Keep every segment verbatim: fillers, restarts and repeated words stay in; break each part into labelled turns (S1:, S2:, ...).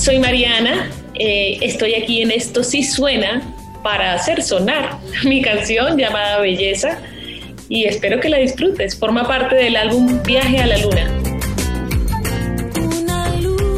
S1: soy Mariana, eh, estoy aquí en Esto Sí Suena para hacer sonar mi canción llamada Belleza y espero que la disfrutes. Forma parte del álbum Viaje a la Luna.
S2: Una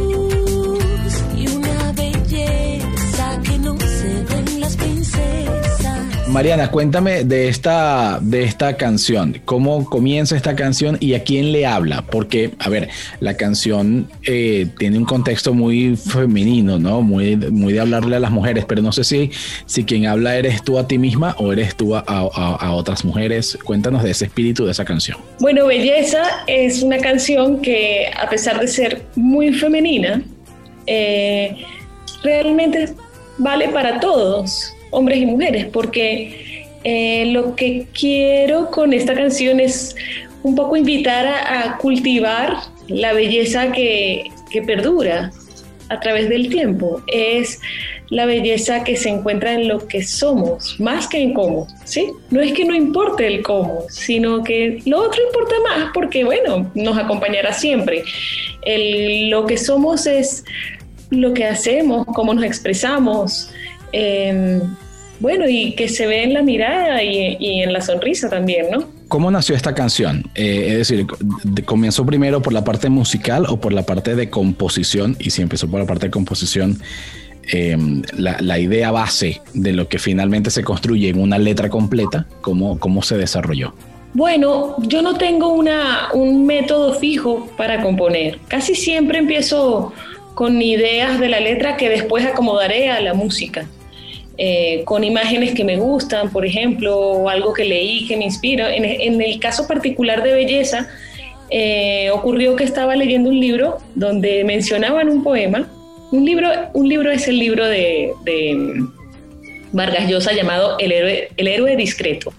S2: luz y una belleza que no se ven las princesas.
S3: Mariana, cuéntame de esta, de esta canción. ¿Cómo comienza esta canción y a quién le habla? Porque, a ver, la canción eh, tiene un contexto muy femenino, ¿no? Muy, muy de hablarle a las mujeres, pero no sé si, si quien habla eres tú a ti misma o eres tú a, a, a otras mujeres. Cuéntanos de ese espíritu de esa canción.
S1: Bueno, Belleza es una canción que, a pesar de ser muy femenina, eh, realmente vale para todos, hombres y mujeres, porque eh, lo que quiero con esta canción es un poco invitar a, a cultivar la belleza que, que perdura a través del tiempo. Es la belleza que se encuentra en lo que somos, más que en cómo, ¿sí? No es que no importe el cómo, sino que lo otro importa más porque, bueno, nos acompañará siempre. El, lo que somos es lo que hacemos, cómo nos expresamos, eh, bueno, y que se ve en la mirada y, y en la sonrisa también, ¿no?
S3: ¿Cómo nació esta canción? Eh, es decir, ¿comenzó primero por la parte musical o por la parte de composición? Y si empezó por la parte de composición, eh, la, la idea base de lo que finalmente se construye en una letra completa, ¿cómo, cómo se desarrolló?
S1: Bueno, yo no tengo una, un método fijo para componer. Casi siempre empiezo con ideas de la letra que después acomodaré a la música. Eh, con imágenes que me gustan, por ejemplo, o algo que leí que me inspira. En, en el caso particular de Belleza, eh, ocurrió que estaba leyendo un libro donde mencionaban un poema. Un libro, un libro es el libro de, de Vargas Llosa llamado El héroe, El héroe discreto.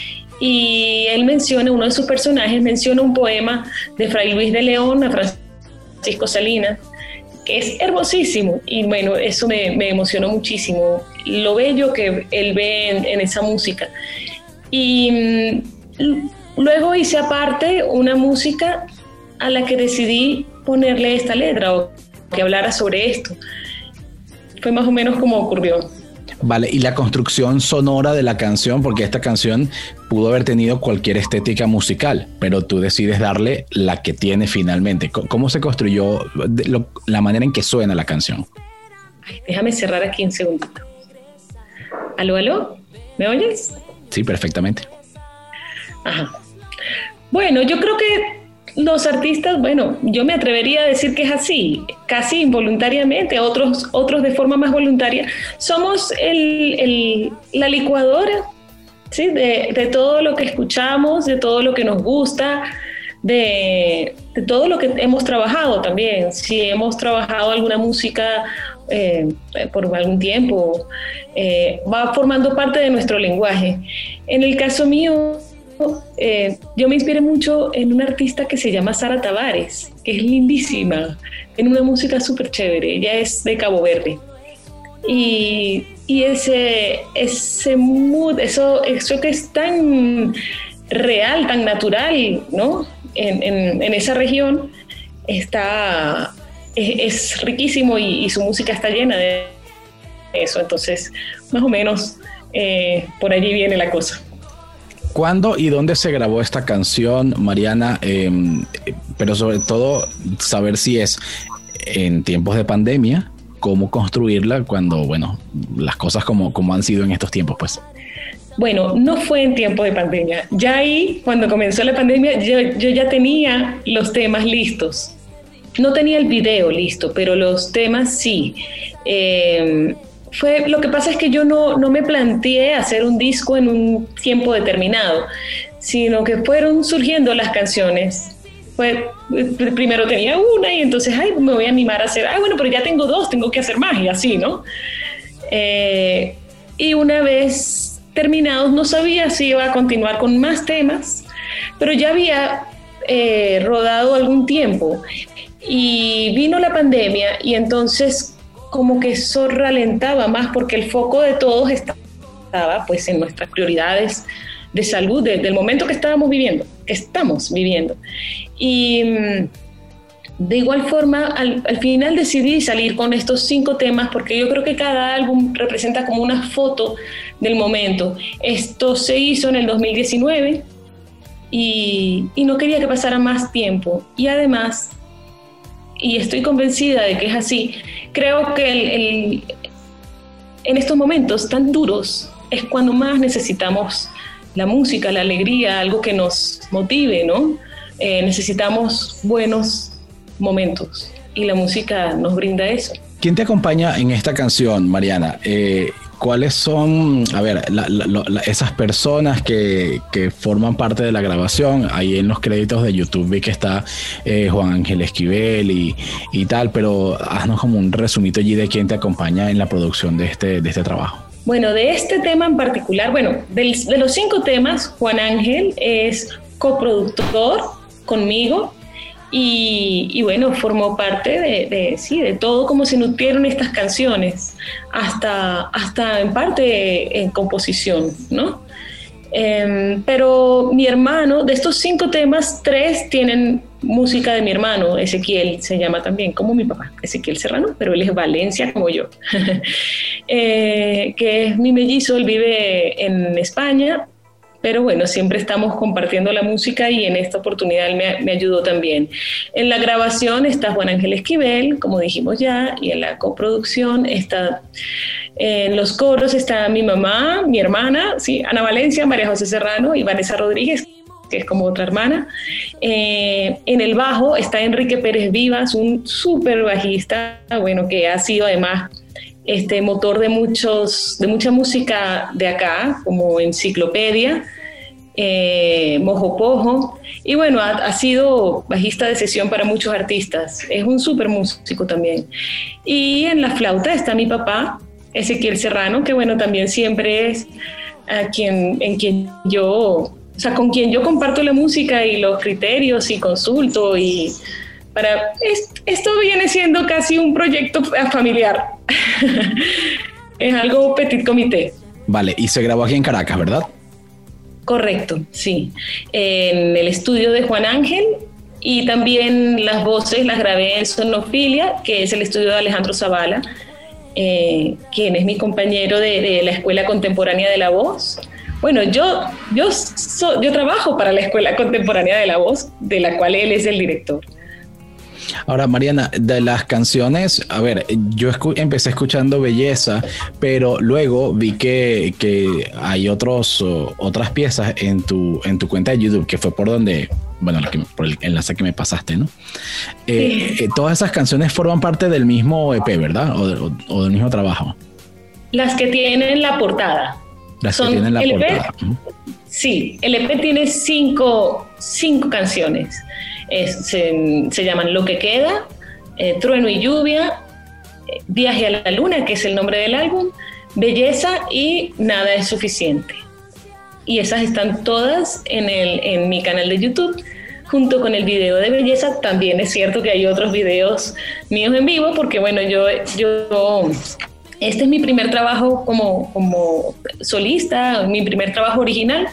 S1: Y él menciona, uno de sus personajes menciona un poema de Fray Luis de León a Francisco Salinas, que es hermosísimo, y bueno, eso me, me emocionó muchísimo, lo bello que él ve en, en esa música. Y mm, luego hice aparte una música a la que decidí ponerle esta letra, o que hablara sobre esto. Fue más o menos como ocurrió.
S3: Vale, y la construcción sonora de la canción, porque esta canción pudo haber tenido cualquier estética musical, pero tú decides darle la que tiene finalmente. ¿Cómo se construyó lo, la manera en que suena la canción?
S1: Ay, déjame cerrar aquí un segundito. ¿Aló, aló? ¿Me oyes?
S3: Sí, perfectamente.
S1: Ajá. Bueno, yo creo que los artistas, bueno, yo me atrevería a decir que es así, casi involuntariamente, otros, otros de forma más voluntaria. Somos el, el, la licuadora, ¿sí? de, de todo lo que escuchamos, de todo lo que nos gusta, de, de todo lo que hemos trabajado también. Si hemos trabajado alguna música eh, por algún tiempo, eh, va formando parte de nuestro lenguaje. En el caso mío, Eh, yo me inspiré mucho en una artista que se llama Sara Tavares, que es lindísima, tiene una música súper chévere, ella es de Cabo Verde. Y, y ese, ese mood, eso, eso que es tan real, tan natural, ¿no? En, en, en esa región está, es, es riquísimo y, y su música está llena de eso, entonces más o menos eh, por allí viene la cosa.
S3: ¿Cuándo y dónde se grabó esta canción, Mariana? Eh, pero sobre todo saber si es en tiempos de pandemia, cómo construirla cuando, bueno, las cosas como, como han sido en estos tiempos, pues.
S1: Bueno, no fue en tiempo de pandemia. Ya ahí, cuando comenzó la pandemia, yo, yo ya tenía los temas listos. No tenía el video listo, pero los temas sí. Eh, Fue, lo que pasa es que yo no, no me planteé hacer un disco en un tiempo determinado, sino que fueron surgiendo las canciones. Fue, primero tenía una y entonces, ay, me voy a animar a hacer, ay, bueno, pero ya tengo dos, tengo que hacer más y así, ¿no? Eh, y una vez terminados, no sabía si iba a continuar con más temas, pero ya había eh, rodado algún tiempo y vino la pandemia y entonces como que eso ralentaba más porque el foco de todos estaba pues en nuestras prioridades de salud, de, del momento que estábamos viviendo, que estamos viviendo. Y de igual forma, al, al final decidí salir con estos cinco temas porque yo creo que cada álbum representa como una foto del momento. Esto se hizo en el dos mil diecinueve y, y no quería que pasara más tiempo. Y además, y estoy convencida de que es así, creo que el, el, en estos momentos tan duros es cuando más necesitamos la música, la alegría, algo que nos motive, ¿no? Eh, necesitamos buenos momentos y la música nos brinda eso.
S3: ¿Quién te acompaña en esta canción, Mariana? Eh, ¿Cuáles son, a ver, la, la, la, esas personas que, que forman parte de la grabación? Ahí en los créditos de YouTube vi que está eh, Juan Ángel Esquivel y, y tal, pero haznos como un resumito allí de quién te acompaña en la producción de este, de este trabajo.
S1: Bueno, de este tema en particular, bueno, del, de los cinco temas, Juan Ángel es coproductor conmigo. Y, y bueno, formó parte de, de, sí, de todo cómo se nutrieron estas canciones, hasta, hasta en parte en composición, ¿no? Eh, pero mi hermano, de estos cinco temas, tres tienen música de mi hermano, Ezequiel, se llama también, como mi papá, Ezequiel Serrano, pero él es Valencia como yo, eh, que es mi mellizo, él vive en España. Pero bueno, siempre estamos compartiendo la música y en esta oportunidad él me, me ayudó también. En la grabación está Juan Ángel Esquivel, como dijimos ya, y en la coproducción está, en los coros está mi mamá, mi hermana, sí, Ana Valencia, María José Serrano y Vanessa Rodríguez, que es como otra hermana. Eh, en el bajo está Enrique Pérez Vivas, un súper bajista, bueno, que ha sido además este motor de muchos de mucha música de acá, como Enciclopedia, eh, Mojo Pojo, y bueno, ha, ha sido bajista de sesión para muchos artistas, es un súper músico también. Y en la flauta está mi papá, Ezequiel Serrano, que bueno, también siempre es a quien, en quien yo, o sea, con quien yo comparto la música y los criterios y consulto y para esto viene siendo casi un proyecto familiar. Es algo petit comité.
S3: Vale, y se grabó aquí en Caracas, ¿verdad?
S1: Correcto, sí. En el estudio de Juan Ángel y también las voces las grabé en Sonofilia, que es el estudio de Alejandro Zavala, eh, quien es mi compañero de, de la Escuela Contemporánea de la Voz. Bueno, yo, yo, so, yo trabajo para la Escuela Contemporánea de la Voz, de la cual él es el director.
S3: Ahora, Mariana, de las canciones, a ver, yo escu- empecé escuchando Belleza, pero luego vi que, que hay otros, uh, otras piezas en tu, en tu cuenta de YouTube, que fue por donde, bueno, que, por el enlace que me pasaste, ¿no? Eh, sí. eh, todas esas canciones forman parte del mismo E P, ¿verdad? O, de, o, o del mismo trabajo.
S1: Las que tienen la portada.
S3: Las
S1: Son
S3: que tienen la
S1: el
S3: portada.
S1: E P, sí, el E P tiene cinco, cinco canciones. Es, se, se llaman Lo que queda, eh, Trueno y lluvia, eh, Viaje a la luna, que es el nombre del álbum, Belleza y Nada es suficiente. Y esas están todas en, el, en mi canal de YouTube, junto con el video de Belleza. También es cierto que hay otros videos míos en vivo, porque bueno, yo, yo este es mi primer trabajo como, como solista, mi primer trabajo original,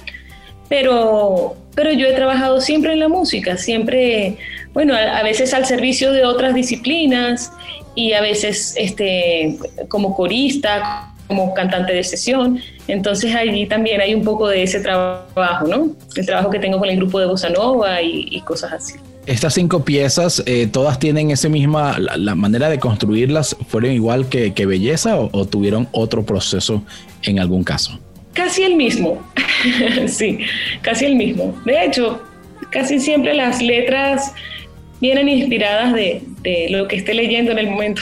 S1: pero... pero yo he trabajado siempre en la música, siempre, bueno, a, a veces al servicio de otras disciplinas y a veces este, como corista, como cantante de sesión. Entonces allí también hay un poco de ese trabajo, ¿no? El trabajo que tengo con el grupo de Bossa Nova y, y cosas así.
S3: Estas cinco piezas, eh, ¿todas tienen esa misma, la, la manera de construirlas fueron igual que, que Belleza o, o tuvieron otro proceso en algún caso?
S1: Casi el mismo, sí, casi el mismo. De hecho, casi siempre las letras vienen inspiradas de, de lo que esté leyendo en el momento.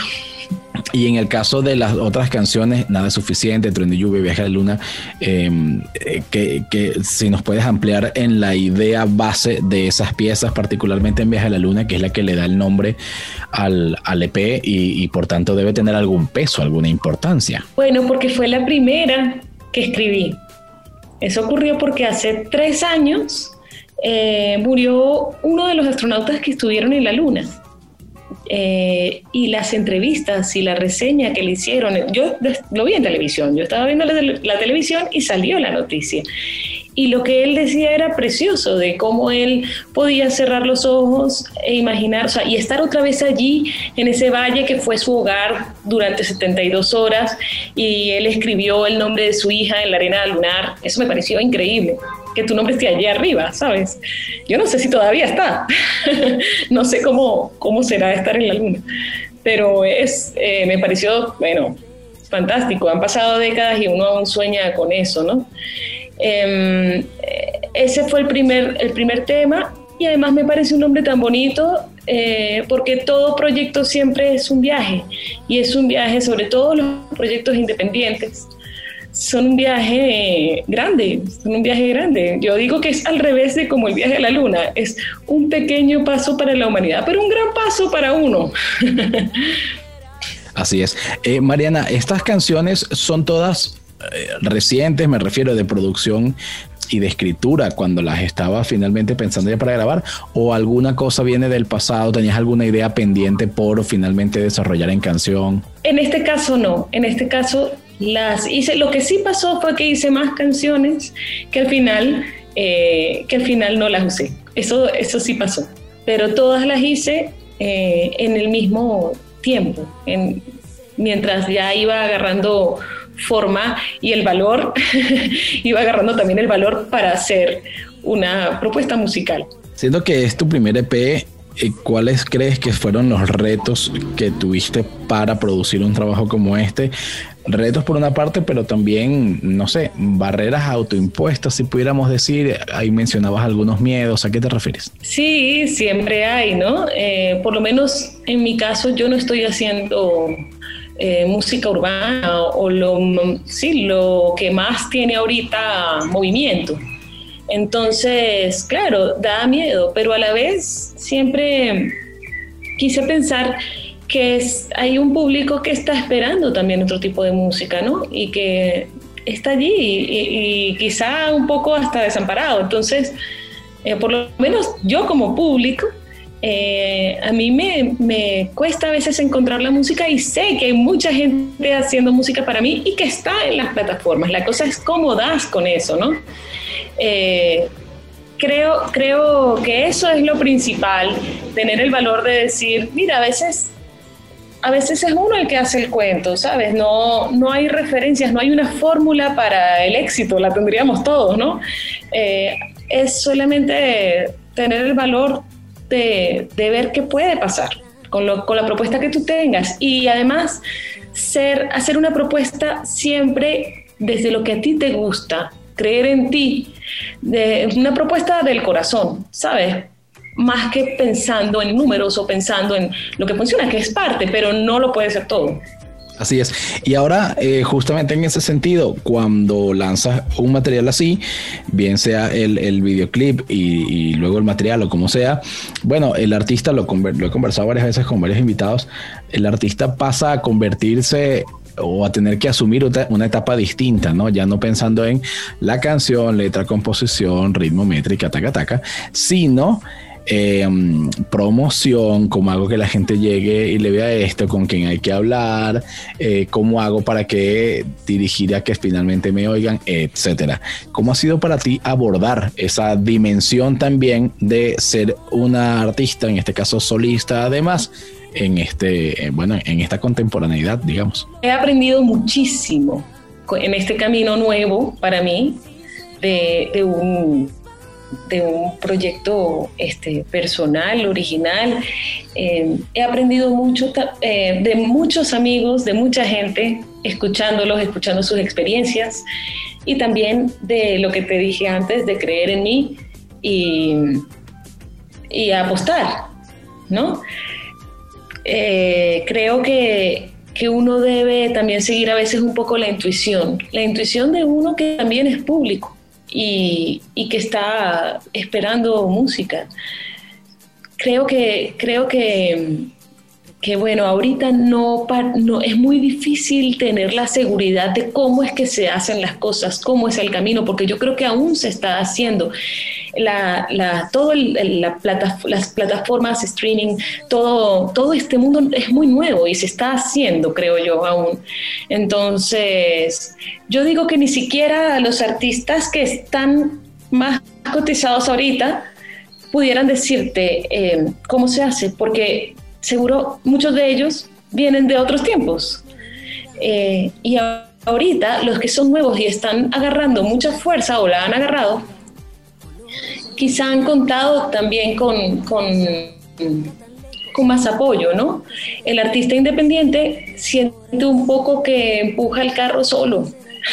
S3: Y en el caso de las otras canciones, Nada es suficiente, Trueno y lluvia, Viaje a la luna, eh, que, que si nos puedes ampliar en la idea base de esas piezas, particularmente en Viaje a la luna, que es la que le da el nombre al, al E P y, y por tanto debe tener algún peso, alguna importancia.
S1: Bueno, porque fue la primera que escribí. Eso ocurrió porque hace tres años eh, murió uno de los astronautas que estuvieron en la Luna. Eh, y las entrevistas y la reseña que le hicieron, yo lo vi en televisión, yo estaba viendo la, la televisión y salió la noticia. y lo que él decía era precioso, de cómo él podía cerrar los ojos e imaginar, o sea, y estar otra vez allí, en ese valle que fue su hogar durante setenta y dos horas, y él escribió el nombre de su hija en la arena lunar. Eso me pareció increíble, que tu nombre esté allí arriba, ¿sabes? Yo no sé si todavía está, no sé cómo, cómo será estar en la luna, pero es, eh, me pareció, bueno, fantástico. Han pasado décadas y uno aún sueña con eso, ¿no? Eh, ese fue el primer, el primer tema, y además me parece un nombre tan bonito, eh, porque todo proyecto siempre es un viaje, y es un viaje, sobre todo los proyectos independientes, son un viaje grande, son un viaje grande. Yo digo que es al revés de como el viaje a la luna, es un pequeño paso para la humanidad, pero un gran paso para uno.
S3: Así es. Eh, Mariana, estas canciones son todas eh, recientes, me refiero de producción y de escritura, cuando las estaba finalmente pensando ya para grabar, o alguna cosa viene del pasado, tenías alguna idea pendiente por finalmente desarrollar en canción.
S1: En este caso no, en este caso las hice. Lo que sí pasó fue que hice más canciones que al final, eh, que al final no las usé. Eso, eso sí pasó, pero todas las hice eh, en el mismo tiempo, en, mientras ya iba agarrando forma y el valor, iba agarrando también el valor para hacer una propuesta musical.
S3: Siendo que es tu primer E P, ¿cuáles crees que fueron los retos que tuviste para producir un trabajo como este? Retos por una parte, pero también, no sé, barreras autoimpuestas, si pudiéramos decir. Ahí mencionabas algunos miedos. ¿A qué te refieres?
S1: Sí, siempre hay, ¿no? Eh, por lo menos en mi caso, yo no estoy haciendo eh, música urbana o lo, sí, lo que más tiene ahorita movimiento. Entonces, claro, da miedo, pero a la vez siempre quise pensar que es, hay un público que está esperando también otro tipo de música, ¿no? Y que está allí y, y quizá un poco hasta desamparado. Entonces, eh, por lo menos yo como público, eh, a mí me, me cuesta a veces encontrar la música, y sé que hay mucha gente haciendo música para mí y que está en las plataformas. La cosa es cómo das con eso, ¿no? Eh, creo, creo que eso es lo principal, tener el valor de decir, mira, a veces... A veces es uno el que hace el cuento, ¿sabes? No, no hay referencias, no hay una fórmula para el éxito, la tendríamos todos, ¿no? Eh, es solamente tener el valor de, de ver qué puede pasar con, lo, con la propuesta que tú tengas, y además ser, hacer una propuesta siempre desde lo que a ti te gusta, creer en ti, de, una propuesta del corazón, ¿sabes? Más que pensando en números o pensando en lo que funciona, que es parte, pero no lo puede ser todo.
S3: Así es. Y ahora, eh, justamente en ese sentido, cuando lanzas un material así, bien sea el, el videoclip y, y luego el material o como sea, bueno, el artista, lo, lo he conversado varias veces con varios invitados, el artista pasa a convertirse o a tener que asumir otra, una etapa distinta, ¿no? Ya no pensando en la canción, letra, composición, ritmo, métrica, taca, taca, sino... Eh, promoción, cómo hago que la gente llegue y le vea esto, con quién hay que hablar, eh, cómo hago para que dirigir a que finalmente me oigan, etcétera. ¿Cómo ha sido para ti abordar esa dimensión también de ser una artista, en este caso solista, además, en este, bueno, en esta contemporaneidad, digamos?
S1: He aprendido muchísimo en este camino nuevo para mí de, de un de un proyecto este, personal, original. Eh, he aprendido mucho eh, de muchos amigos, de mucha gente, escuchándolos, escuchando sus experiencias, y también de lo que te dije antes, de creer en mí y, y apostar, ¿no? Eh, creo que, que uno debe también seguir a veces un poco la intuición, la intuición de uno que también es público. Y, y que está esperando música. Creo que, creo que, que bueno, ahorita no, no es muy difícil tener la seguridad de cómo es que se hacen las cosas, cómo es el camino, porque yo creo que aún se está haciendo. La, la, todo el, la plata, las plataformas streaming, todo, todo este mundo es muy nuevo y se está haciendo, creo yo, aún. Entonces, yo digo que ni siquiera los artistas que están más cotizados ahorita pudieran decirte eh, cómo se hace, porque seguro muchos de ellos vienen de otros tiempos. Eh, y ahorita los que son nuevos y están agarrando mucha fuerza o la han agarrado, quizá han contado también con, con, con más apoyo, ¿no? El artista independiente siente un poco que empuja el carro solo.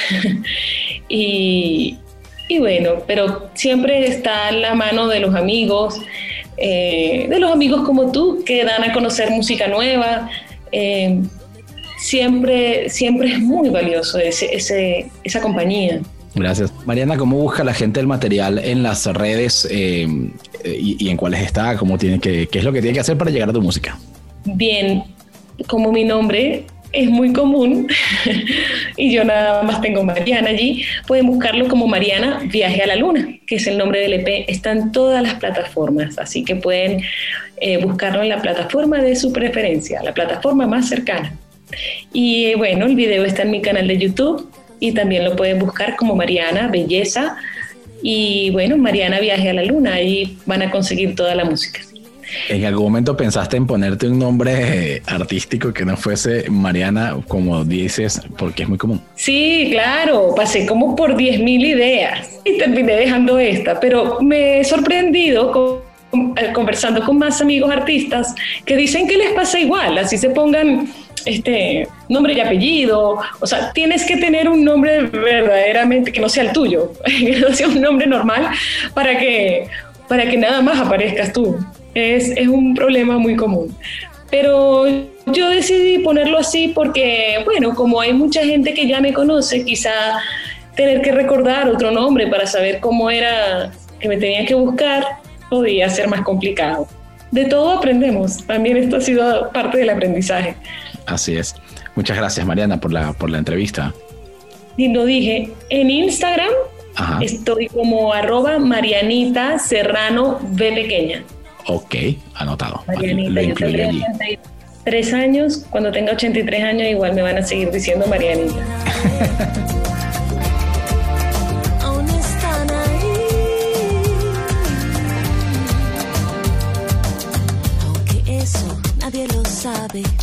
S1: y, y bueno, pero siempre está la mano de los amigos, eh, de los amigos como tú, que dan a conocer música nueva. Eh, siempre, siempre es muy valioso ese, ese, esa compañía.
S3: Gracias. Mariana, ¿cómo busca la gente el material en las redes eh, y, y en cuáles está? ¿Cómo tiene que, qué es lo que tiene que hacer para llegar a tu música?
S1: Bien, como mi nombre es muy común y yo nada más tengo Mariana allí, pueden buscarlo como Mariana Viaje a la Luna, que es el nombre del E P. Está en todas las plataformas, así que pueden eh, buscarlo en la plataforma de su preferencia, la plataforma más cercana. Y bueno, el video está en mi canal de YouTube y también lo pueden buscar como Mariana Belleza y bueno, Mariana Viaje a la Luna, ahí van a conseguir toda la música.
S3: ¿En algún momento pensaste en ponerte un nombre artístico que no fuese Mariana, como dices, porque es muy común?
S1: Sí, claro, pasé como por diez mil ideas y terminé dejando esta, pero me he sorprendido con, conversando con más amigos artistas que dicen que les pasa igual, así se pongan este nombre y apellido, o sea, tienes que tener un nombre verdaderamente que no sea el tuyo, que no sea un nombre normal para que, para que nada más aparezcas tú. Es, es un problema muy común. Pero yo decidí ponerlo así porque, bueno, como hay mucha gente que ya me conoce, quizá tener que recordar otro nombre para saber cómo era que me tenía que buscar podía ser más complicado. De todo aprendemos, también esto ha sido parte del aprendizaje.
S3: Así es. Muchas gracias, Mariana, por la, por la entrevista.
S1: Y lo dije, en Instagram Ajá. estoy como arroba Marianita Serrano B pequeña.
S3: Ok, anotado.
S1: Marianita, lo incluí allí. ochenta y tres años, cuando tenga ochenta y tres años igual me van a seguir diciendo Marianita.
S2: Aún están ahí, aunque eso nadie lo sabe.